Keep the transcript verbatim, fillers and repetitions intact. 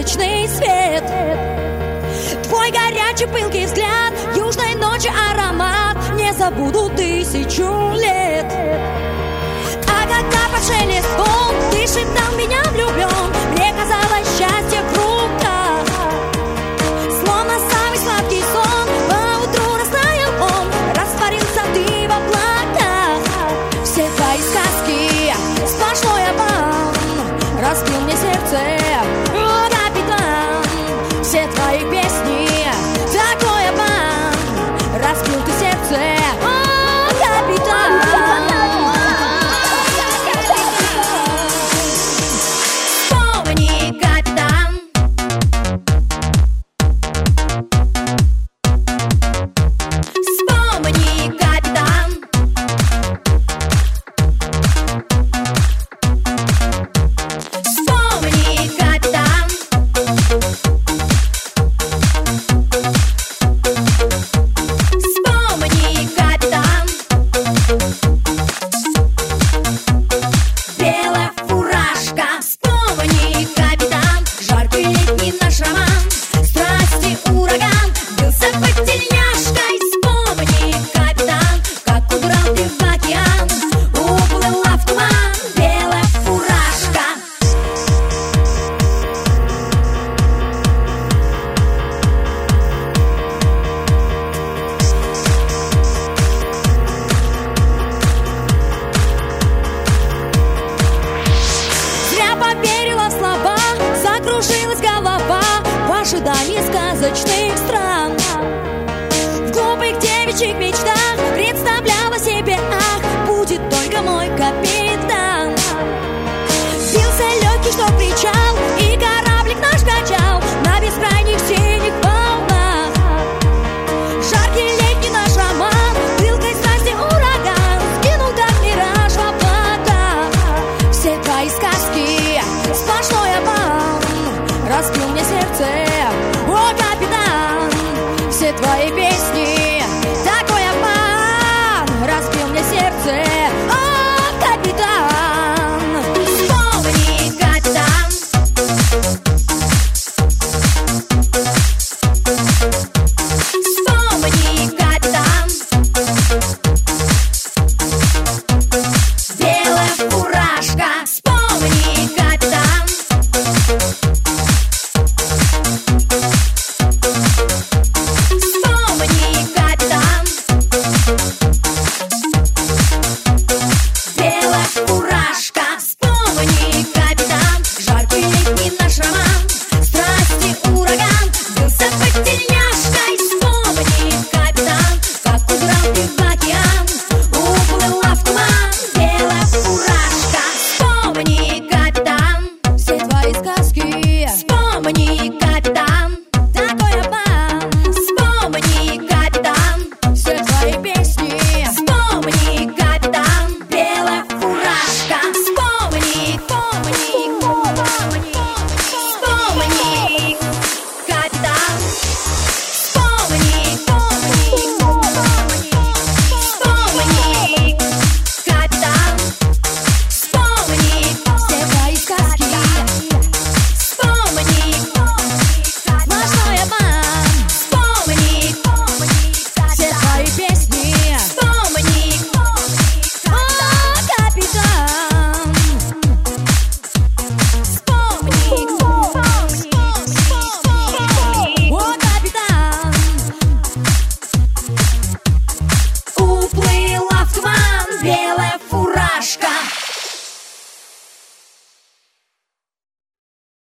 сказочный свет. Твой горячий пылкий взгляд, южной ночи аромат не забуду тысячу лет. А когда под шелест волн ты шептал меня влюблен, мне казалось счастье в руках. Словно самый сладкий сон, поутру растаял он, растворился ты в облаках. Все твои сказки, сплошной обман, разбил мне сердце, о, капитан. Все твои песни, такой обман, разбил ты сердце, о, капитан. Вспомни, капитан. Вспомни, капитан. Вспомни, капитан. Вспомни, капитан. Белая фуражка. Вспомни, капитан. Жаркий летний наш роман, страсти ураган, бился под тельняшкой. Вспомни, капитан, как удрал ты в океан, уплыла в туман. Белая фуражка. Зря поверила в слова, закружилась голова в ожидании сказочных стран. В глупых девичьих мечтах представляла себе, ах, будет только мой капитан. Бился легкий, что причал, и кораблик наш качал на бескрайних синих волнах. Жаркий летний наш роман, пылкой страсти ураган, скинул как мираж в облака. Все твои сказки, сплошной обман, разбил мне сердце, о, капитан. Все твои песни,